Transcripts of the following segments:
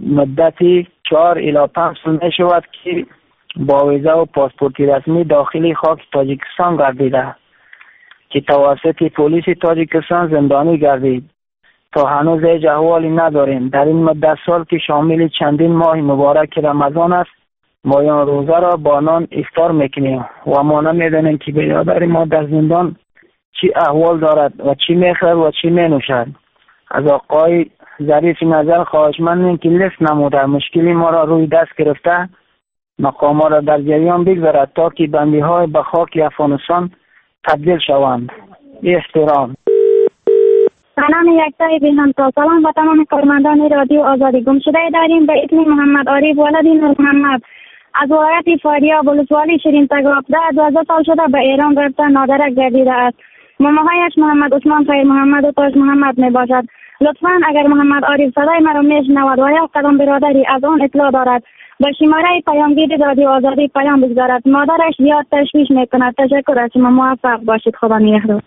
مدتی 4 الی 5 سال می شود که با ویزا و پاسپورت رسمی داخل خاک تاجیکستان گردیده که توسط پلیس تاجیکستان زندانی گردید. تا هنوز هیچ احوالی نداریم. در این مدت سال که شامل چندین ماه مبارک رمضان است، ما روزه را با نان افطار میکنیم و ما نمیدانیم که برادر ما در زندان چی احوال دارد و چی میخورد و چی مینوشد. از آقای ظریف نظر خواهشمندیم که لیست نموده مشکلی ما را روی دست گرفته مقام را در جریان بگذارد تا که بندی های به خاک افغانستان تبدیل شوند. احترام. نام یکتای بیهان تا سلام و تمام کارمندان رادیو آزادی. گم شده داریم به اسم محمد عارف ولد نور محمد از ولایت فاریاب ولسوالی شیرین تگاب. 12 سال شده به ایران رفته نادرک گردیده است. ماماهایش محمد عثمان خیر محمد و تاج محمد می باشد. لطفاً اگر محمد عارف صدای مرا میشنود و یا کدام برادری از آن اطلاع دارد به شماره پیامگیر رادیو آزادی پیام بگذارد. مادرش زیاد تشویش میکند. تشکر از شما، موفق باشید. خدا نگهدار.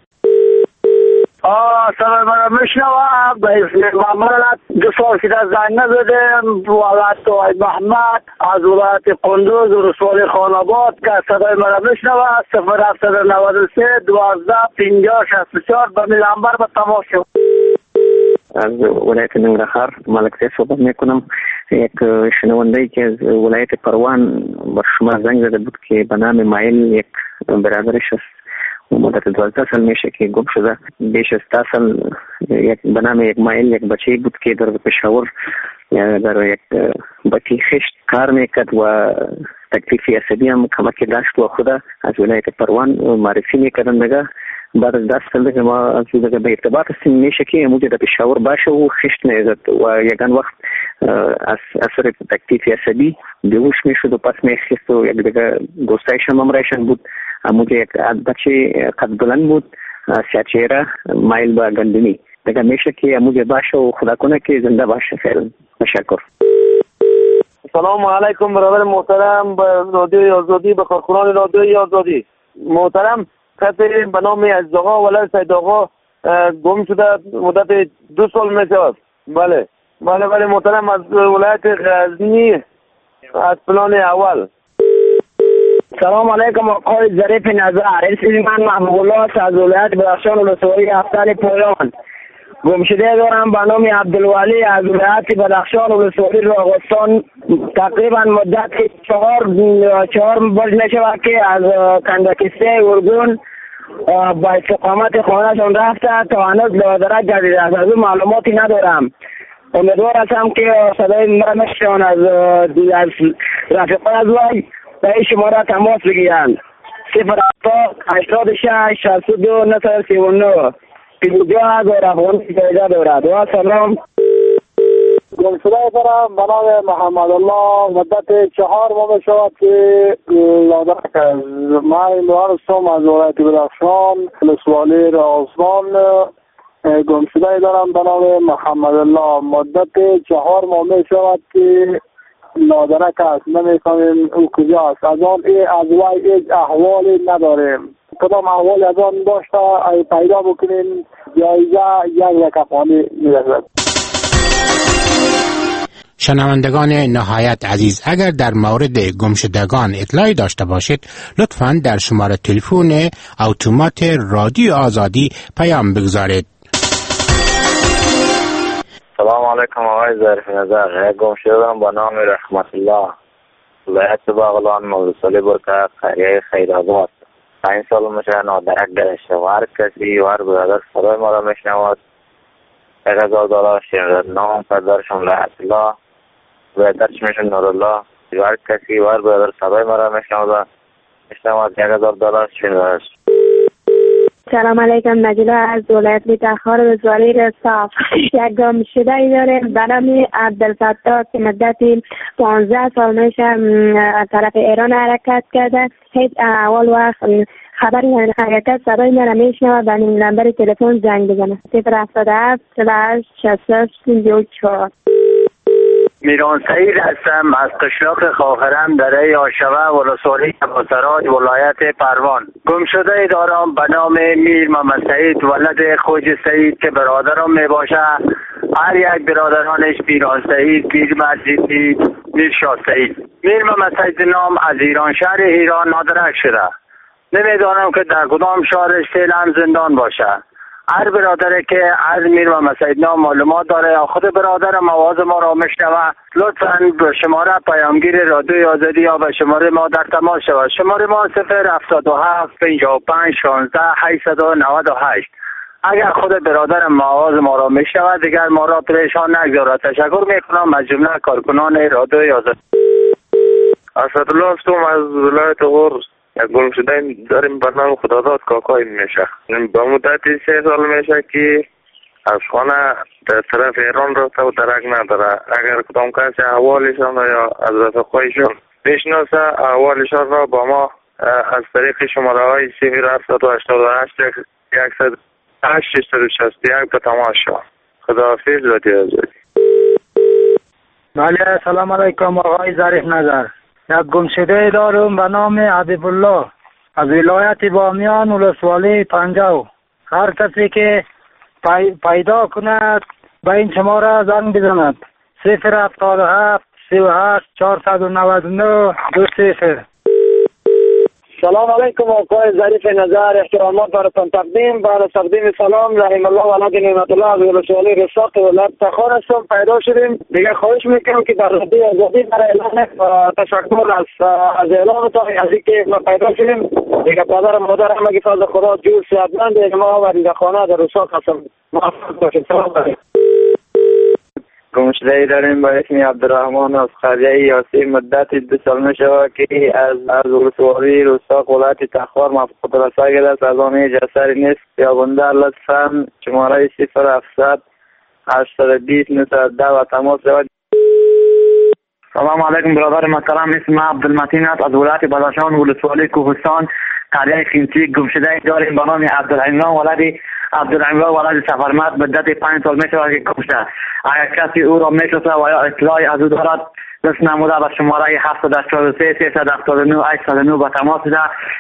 صدای مرا میشنوم. محمد 2 سال که در زنگ نزدم. ولایت آقای محمد از ولایت قندوز و ولسوالی خاناباد که صدای مرا میشنوم. 0793 12 50 64 به میلانبر به تماس شد. از ولایت ننگرهار ملک زی صحبت میکنم. یک شنونده که از ولایت پروان بر شما زنگ زده بود که به نام مایل یک برادرش است و مدت 12 سال میشه که گم شده. بیش از 10 سال به نام یک مایل یک بچه بود که در پشاور در یک بطی خشت کار میکرد و تکلیف عصبی هم کمک داشت و خود از ولایت پروان معرفی میکردن دیگه. بعد از 10 سال دیگه ما از دیگه به ارتباط هستیم میشه که امروز در پشاور باشه و خشت میزد و یکان وقت از اثر تکلیف عصبی بیهوش میشد و پس میخیست و یک دیگه دوستایش هم امرایشان بود. امروز یک بچه قد بلند بود، سیاه چهره، مایل به گندمی دیگه میشه که امروز باشه و خدا کنه که زنده باشه. فعلا تشکر. سلام علیکم برادر محترم به رادیو آزادی، به کارکنان رادیو آزادی محترم. خط به نام از آقا ولد سید آقا گم شده مدت 2 سال میشود. بله محترم از ولایت غزنی از پلان اول. سلام علیکم آقای ظریف نظر. اسم من محبوب الله است از ولایت بدخشان ولسوالی افتال پویان. گم شده دارم به نام عبدالولی از ولایت بدخشان ولسوالی راغستان. تقریبا مدت 4 برج نشود که از کندکسته ارگون با استقامت خانهشان رفته تا هنوز لادرک گردیده است. از اون معلوماتی ندارم. امیدوار هستم که صدای مرا میشنوند از رفیقان از وی به شماره تماس بگیرند. 086 62 939 52,000 افغانی پیدا دارد. و سلام. گم شده دارم به نام محمد الله مدت 4 ماه شود که لادرک از من امران هستم از ولایت بدخشان ولسوالی راغستان. گم شده دارم به نام محمد الله مدت 4 ماه شود که لادرک است. نمی‌فهمیم او کجا است. از آن از وی هیچ احوالی نداریم. کدام احوالی از آن داشته پیدا بکنیم جایزه 1 افغانی می‌رسد. شنوندگان نهایت عزیز، اگر در مورد گمشدگان اطلاعی داشته باشید لطفاً در شماره تلفن اتومات رادیو آزادی پیام بگذارید. سلام علیکم آقای ظریف نظر. گم شدم با نام رحمت الله ولایت باغلان ولسوالی برکه قریه خیرآباد. 5 سال میشه نادرک گرفته و هر کسی و هر برادر صدای ما را میشنود $1000 شنیدن. نام پدرشون ولایت الله برادرش میشون نورالله و هر کسی و هر برادر صدای ما را میشنود $1000 شنیدن. سلام علیکم. نجلا از ولایت تخار ولسوالی رستاف. یک گم شده ای داریم به نام عبدالفتاح که مدت 15 سال میشه از طرف ایران حرکت کرده. هیچ اول وقت خبری حرکت صدای مرا میشنود و نمبر تلفن زنگ بزنه. 077 میران سعید هستم از قشلاق خاخرم دره آشوه ولسوالی ابوسراج ولایت پروان. گم شده دارم به نام میر محمد سعید ولد خوج سعید که برادرم می باشه هر یک برادرانش پیر سعید، پیر مجیدی، میر شاه سعید. میر محمد سعید نام از ایران، شهر ایران نادرک شده. نمیدانم که در کدام شهرش فعلا زندان باشه. هر برادری که از میر محمد سعید نام معلومات داره یا خود برادر آواز ما را میشنوه، لطفاً به شماره پیامگیر رادیوی آزادی یا به شماره ما در تماس شود. شماره ما 077 55 16 898. اگر خود برادر آواز ما را میشنوه دیگر ما را پریشان نگذارد. تشکر میکنم از جمله کارکنان رادیوی آزادی. اسدالله هستم از ولایت غور. یک گم شده داریم به نام خداداد کاکای میشه. به مدت 3 سال میشه که از خانه در طرف ایران رفته و درک نداره. اگر کدام کسی احوالشان یا از رفقایشان بشناسه احوالشان را با ما از طریق شماره های 0788 108 به تماس شد. خداحافظ رادیو آزادی. بله سلام علیکم آقای ظریف نظر. یک گمشده دارم به نام حبیب الله از ولایت بامیان ولسوالی پنجاب. هر کسی که پیدا کند به این شماره زنگ بزند 077 38 499 20. سلام علیکم آقای ظریف نظر. احترامات براتون تقدیم سلام. رحم الله ولد نعمت الله از ولسوالی رساق ولایت تخار هستم. پیدا شدیم دیگه. خواهش میکنم که در رادیو آزادی برای اعلان تشکر از اعلانتان از اینکه ما پیدا شدیم دیگه. پدر مادر همگی فضل خدا جور صحتمند ما و دیگه خانه در رساق هستم. موفق باشید. سلام علیکم. گمشده‌ای داریم با اسم عبدالرحمن از قریه یاسی. مدت 2 سال میشود که از ولسوالی رساق ولایت تخار مفقود رساگی است. از آن هیچ اثری نیست. یابنده لطفاً شماره 0700 820 910 و تماس شود. سلام علیکم برادر محترم. اسم عبدالمتین است از ولایت بدخشان ولسوالی کوهستان قریه خینچی. گمشده‌ای داریم به نام عبدالعمران ولد سفرمت. مدت 5 سال میشود که گم شده. اگر کسی او را میشناسه و یا اطلاعی از او دارد دست نموده به شماره 743 379 809 به تماس شده.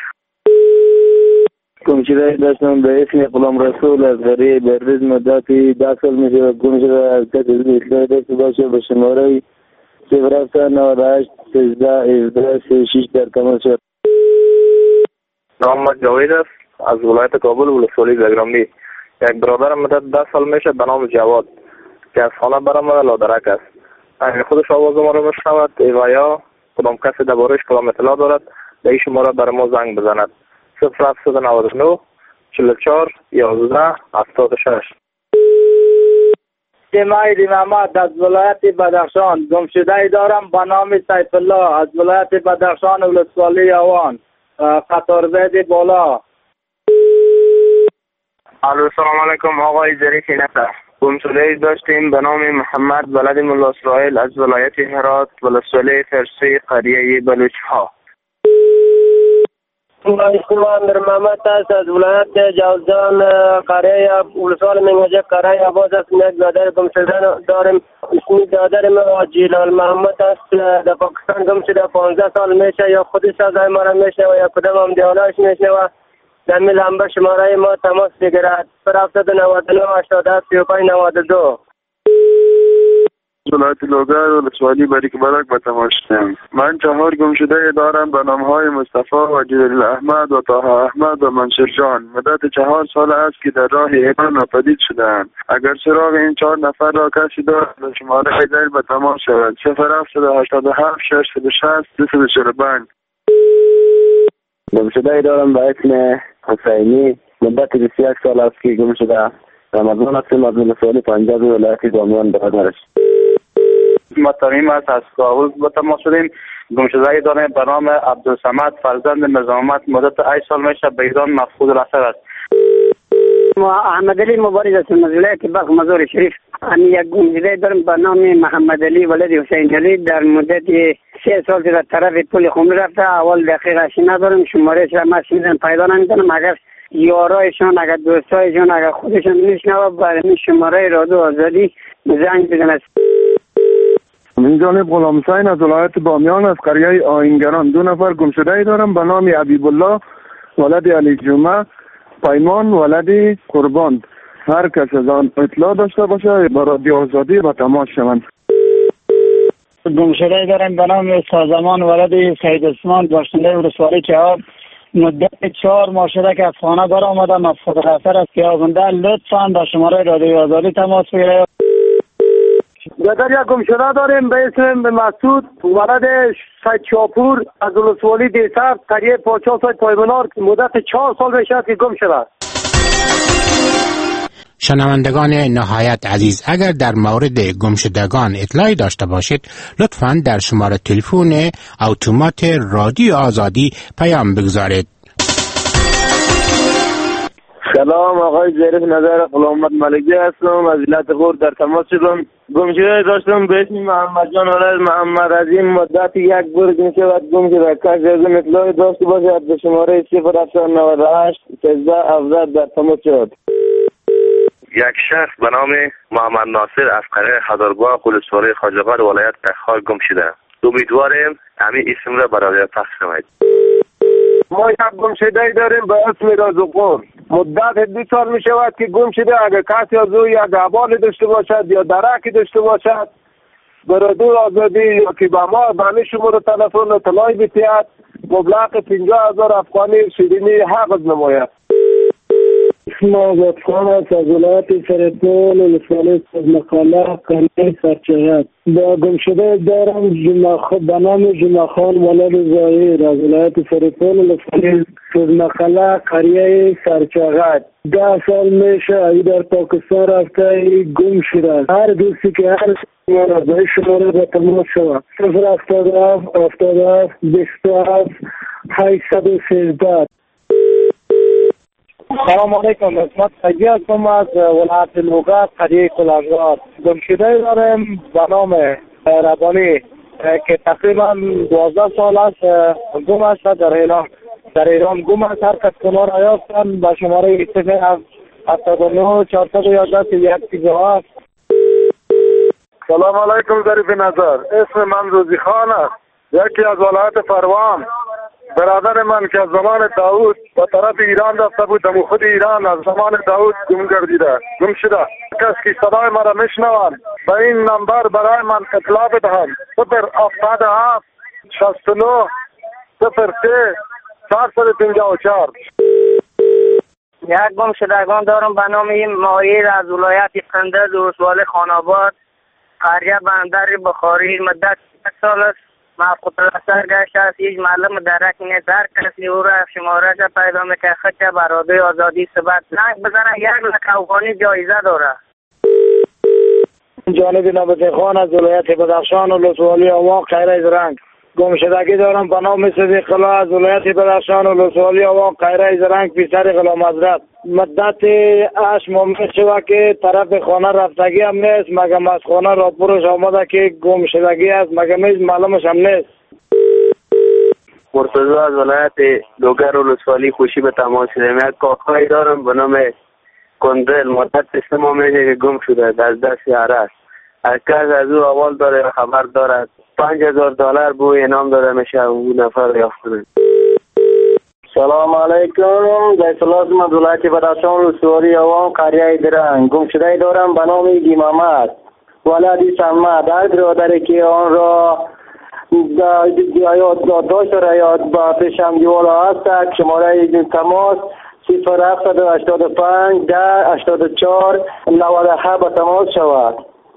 گمشده داشتم به اسم غلام رسول از قریه برز. مدت 10 سال میشود گم شده. از کسی اطلاعی داشته باشه به شماره 098 13 17 36 در تماس شد. محمد جاوید است از ولایت کابل ولسوالی زگرامی. یک برادر مدت 10 سال میشه به نام جواد که از خانه برآمده لادرک است. اگر خودش آواز ما رو میشنود و یا کدام کسی درباره‌اش کدام اطلاع دارد به این شماره بر ما زنگ بزند 0799 44 11 76. جمعی محمد از ولایت بدخشان. گمشده‌ای دارم به نام سیف الله از ولایت بدخشان ولسوالی آوان قطارزید بالا. سلام علیکم آقای ظریف نظر. گمشده‌ای داشتیم به نام محمد ولد ملا اسرائیل از ولایت هرات ولسوالی فرسی قریه بلوچ‌ها. امیر محمد است از ولایت جوزجان قریه ولسوالی منگجه قریه آباد است. یک برادر گمشده داریم. اسم برادر ما جلال محمد است. در پاکستان گمشده 15 سال میشه. یا خودش از ما را میشه و یا کدام هم دیاناش میشه و در میل هم به شماره ما تماس بگیرد 0799 87 35 92. ولایت لوگر ولسوالی باریک برک به تماس شدم. من 4 گمشده دارم به نامهای مصطفی و جلیل احمد و طه احمد و منصور جان. مدت 4 سال است که در راه ایران ناپدید شدند. اگر سراغ این 4 نفر را کسی دارد به شماره ایدل به تماس شود 0787 660 245. گمشده دارم به اسم حسینی. مدت 21 سال است که گم شده. رمضان هستم از ولسوالی پنجاب ولایت بامیان برادرش. ما ترمیم است از کابل به تماس شدیم. گمشده‌ای داریم به نام عبدالصمد فرزند نظامت. مدت 8 سال میشه به ایران مفقود رسید است. ما احمد علی مبارز هستم از ولایت بلخ مزار شریف. یک گمشده دارم به نام محمد علی ولد حسین علی. در مدت 3 سال در طرف پل خمری رفته. اول دقیقش ندارم. شمارهش را مسئول پیدا نمی‌کنم. اگر یارایشان اگر دوستایشان اگر خودشان میشنوه برای شماره رادیو آزادی زنگ بزنند. من جانب غلام حسین از ولایت بامیان از قریه آینگران. 2 نفر گمشده‌ای دارم به نام حبیب الله ولد علی جمعه، پیمان ولد قربان. هر کس از آن اطلاع داشته باشه با رادیو آزادی با تماس شوند. گمشده داریم به نام سازمان ولد سید عثمان باشنده ولسوالی چهار. مدت 4 ماه شده که از خانه برآمده. مفقود خطر است که آزنده لطفاً با شماره رادیو آزادی تماس بگیرید. در یک گمشده داریم به اسم مسعود ولد سید شاپور از ولسوالی دیسر قریه پاچا سید پایمنار. مدت 4 سال میشه که گم شده. شنوندگان نهایت عزیز، اگر در مورد گمشدگان اطلاعی داشته باشید لطفاً در شماره تلفن اتومات رادیو آزادی پیام بگذارید. سلام، آقای ظریف نظر غلامت ملکی هستم. از ولایت غور در تماس شدم. گمشده داشتم به اسم محمد جان ولد محمد عظیم. مدت 1 برج میشود گم شده. کسی از این اطلاعی داشته باشد به شماره 0798 13 در تماس شد. یک شخص به نام محمد ناصر از قریه هزارگاه ولسوالی خواجه‌آباد ولایت تخار گم شده. امیدواریم همین اسم را برای پخش کنید. ما یک گمشده داریم به اسم رازقور. مدت 2 سال می شود که گم شده. اگر کسی از او یک حواله داشته باشد یا درکی داشته باشد به رادیو آزادی یا که به ما به شماره تلفن اطلاعی بتید مبلغ 50,000 افغانی شیرینی حفظ نماید. اسم آزاد خان است از ولایت فریدون ولسوالی مقاله قریه سرچغت. با گمشده دارم به نام جمعه خان ولد ظاهر از ولایت فریدون ولسوالی مقاله قریه سرچغت. 10 سال میشه ای در پاکستان رفته گم شده. هر دوستی که هر به شماره به تماس شود 077 77 27 813. سلام علیکم، اسمت سگی هستم از ولایت لوگر قریه کلنگار. گمشده داریم به نام ربانی که تقریبا 12 سال است گم است در ایران گم است. هر کس کنار یافتن به شماره 079 411 137. سلام علیکم ظریف نظر. اسم من روزی خان است، یکی از ولایت فروان. برادر من که از زمان داود به طرف ایران رفته بود، در خود ایران از زمان داود گم شده. کسی که صدای مرا میشنوند به این نمبر برای من اطلاع بدهند. 077 69 03 454. یک گمشدگان دارم به نام مایر از ولایت قندز ولسوالی خان‌آباد قریه بندر بخاری. مدت 1 سال است. مفقود اثر گشته است. هیچ معلم درک نیست. هر کسی او را شماره را پیدا میکنه خط بر رادیو آزادی ثبت زنگ بزنه 1 لک افغانی جایزه داره. جانب نبض خان از ولایت بدخشان ولسوالی آوان قیره زرنگ. گمشدگی دارم به نام صدیق الله از ولایت بدخشان ولسوالی آوان قیره زرنگ پسر غلام حضرت. مدت 8 ماه شود که طرف خانه رفتگی هم نیست، مگم از خانه راپورش آمده که گمشدگی است، مگم هیچ معلومش هم نیست. مرتضی از ولایت لوگر ولسوالی خوشی به تماس شدم. یک کاکایی دارم به نام کندل. مدت 3 ماه میشه که گم شده در دست عرس. هر کس از او اول داره خبر دارد 5,000 دلار به انعام داده میشه اون نفر یافت کنه. سلام علیکم. زیت الله از ولایت بدخشان ولسوالی آوان قریه درنگ. گمشده دارم به نام ایگی محمد ولدی سمد. هر برادری که آن را داشت را یاد با پیشم دیوالا هست شماره تماس 0785 10 84 97 با تماس شود.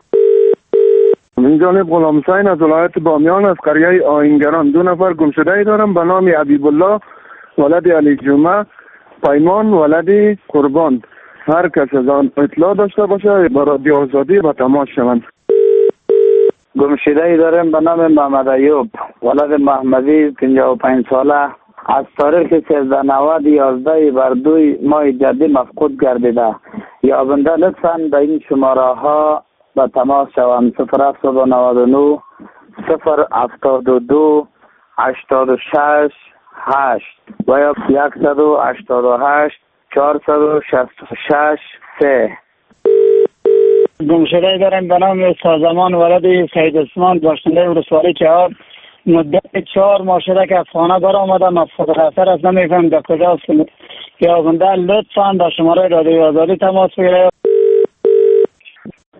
من جانب غلام حسین از ولایت بامیان از قریه آینگران. 2 نفر گمشده دارم به نام حبیب الله ولد علی جمعه پیمان ولد قربان. هر کس از آن اطلاع داشته باشه با رادیو آزادی با تماس شوند. گمشده داریم به نام محمد ایوب ولد محمدی 55 ساله از تاریخ 1390 11 بر 2 ماه جدی مفقود گردیده. یابنده لطفاً به این شماره ها با تماس شوند. 0799 072 86 8 و یا 188 466 3. گمشده داریم به نام سازمان ولد سید عثمان باشنده ولسوالی چهار. مدت 4 ماه شده که از خانه برآمده. مفقود خطر است، نمیفهم در کجاست. یابنده لطفاً با شماره رادیو آزادی تماس بگیرید.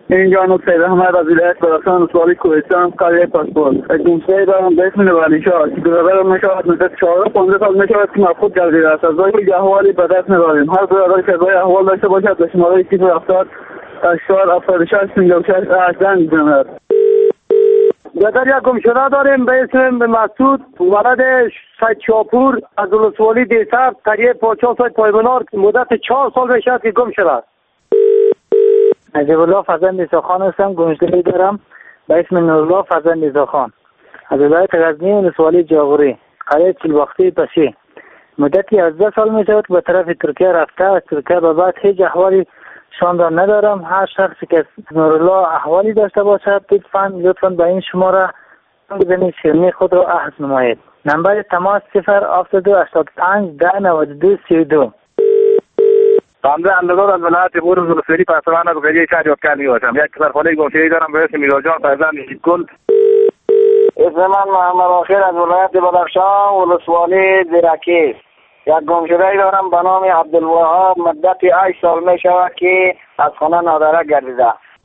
اینجا سید احمد از ولایت بدخشان ولسوالی کوهستان قریه پاسپورت. گمشده دارم به اسم ولیشاه که برادرم میشود مدت 14-15 سال میشود که مفقود گردیده است. از راه احوالی به دست نداریم. هر برادر که راه احوال داشته باشد به شماره 070 84 76 56 زنگ بزند. در یک گمشده داریم به اسم مسعود ولد سید شاپور از ولسوالی دیسر قریه پاچا سید پایمنار مدت 4 سال میشود که گم شده است. عجب الله فرزند ایساخان هستم. گمشده‌ای دارم به اسم نورالله فرزند ایساخان از ولایت غزنی ولسوالی جاغوری قریه چلباختی پشی. مدتی 18 سال می شود به طرف ترکیه رفته. از ترکیه به بعد هیچ احوالی شان را ندارم. هر شخصی که نورالله احوالی داشته باشد لطفاً به این شماره بزنید شیرینی خود را عهد نمایید. نمبر تماس 07285 1092 32. حمزه اندگار از ولایت غور ولسوالی پاسبان از قریه شهریارکر میباشم. یک سرخانه گمشده‌ای دارم به اسم میرجان فرزند شیدگل. اسم من محمد آخر از ولایت بدخشان ولسوالی زیرکی. یک گمشده‌ای دارم به نام عبدالوهاب مدت 8 سال می شود که از خانه نادرک گردیده.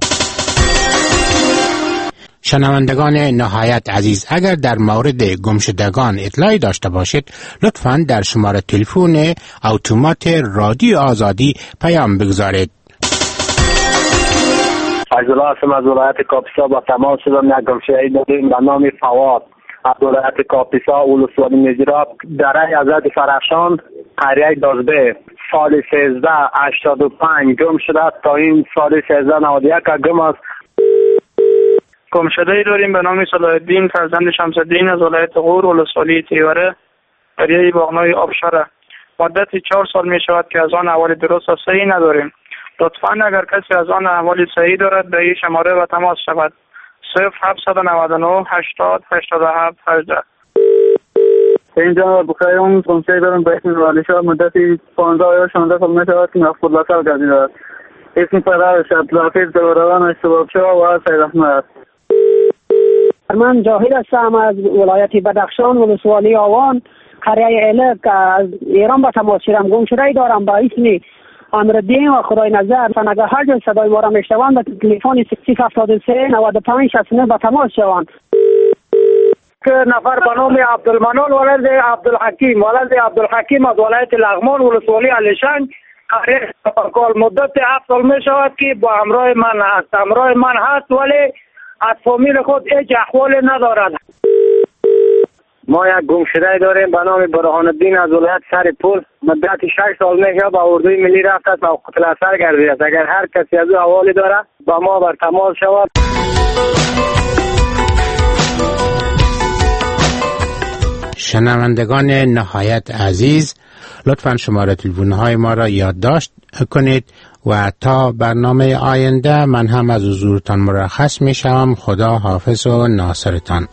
شنوندگان نهایت عزیز، اگر در مورد گمشدگان اطلاعی داشته باشید لطفاً در شماره تلفن اتومات رادیو آزادی پیام بگذارید. عبدالله هستم از ولایت کاپیسا. با تماس شدم یک گمشده‌ای داریم به نام فواد از ولایت کاپیسا ولسوالی میجراب دره حضرت فرخشان قریه دازبه. سال 1385 گم شده تا این سال 1391 گم است. گمشده‌ای داریم به نام صلاح الدین فرزند شمس الدین از ولایت غور ولسوالی تیوره قریه باغنوی آبشاره. مدت 4 سال می شود که از آن احوال درست و صحیح نداریم. لطفاً اگر کسی از آن احوال صحیح دارد به این شماره و تماس شود. 0799 80 87 18. اینجا بخیر اون گمشده‌ای دارم به اسم ولیشاه مدتی 15 یا 16 سال می شود که مفقود لطل گردیده است. اسم پدرش عبدالحفیظ دوروانش سبابشاه و سید احمد. من جاهد هستم از ولایت بدخشان ولسوالی آوان قریه الک از ایران به تماس شدم. گمشده‌ای دارم با اسم امرالدین و خدای نظر. اگر هر جای صدای ما را میشنوند به تلفن 073 95 69 به تماس شوند. که نفر به نام عبدالمنان ولد عبدالحکیم از ولایت لغمان ولسوالی علیشنگ قریه پرکال مدت 7 سال می شود که با همراه من هست ولی از فامیل خود هیچ احوالی ندارد. ما یک گمشده‌ای داریم به نام برهان الدین از ولایت سرپول مدت 6 سال میشه با اردوی ملی رفت است موقوف الاثر گردیده است. اگر هر کسی از او احوالی دارد با ما بر تماس شود. شنوندگان نهایت عزیز، لطفاً شماره تلفن‌های ما را یادداشت کنید و تا برنامه آینده من هم از حضورتان مرخص می شوم. خدا حافظ و ناصرتان.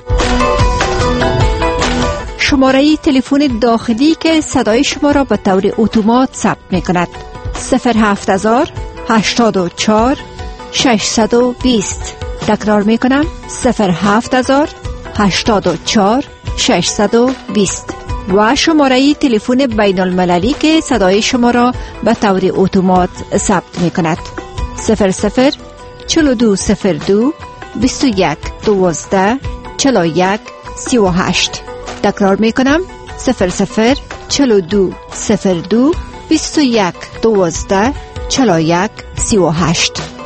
شماره تلفن داخلی که صدای شما را به طور اتومات ثبت می کند 07000 84 620. تکرار می کنم 07000 84 620 و شماره تلفن بین المللی که صدای شما را به طور اتومات ثبت می کند 00 4202 21 12 41 38. تکرار می کنم 00 4202 21 12 41 38.